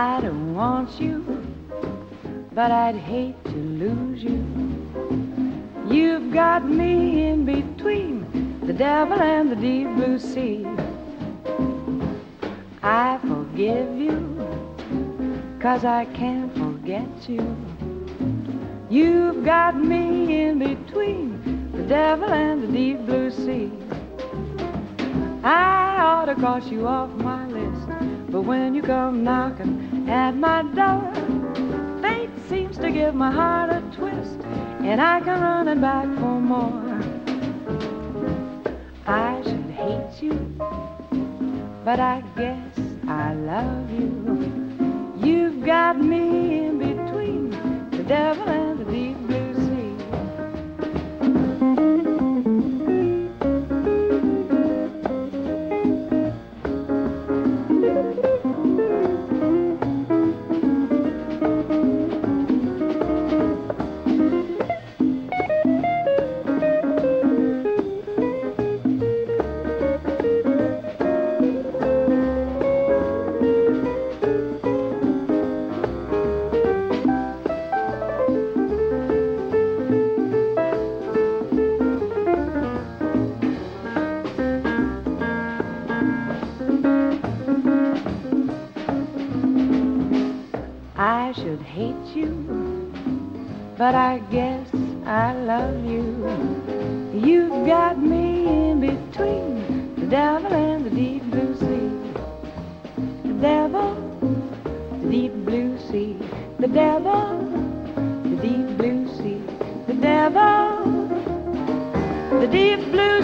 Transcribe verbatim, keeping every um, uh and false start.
I don't want you, but I'd hate to lose you. You've got me in between the devil and the deep blue sea. I forgive you, 'cause I can't forget you. You've got me in between the devil and the deep blue sea. I ought to cross you off my list, but when you come knocking at my door, fate seems to give my heart a twist, and I come running back for more. I should hate you, but I guess I love you. You've got me in between the devil and the deep blue sea. I should hate you, but I guess I love you. You've got me in between the devil and the deep blue sea. The devil, the deep blue sea. The devil, the deep blue sea. The devil, the deep blue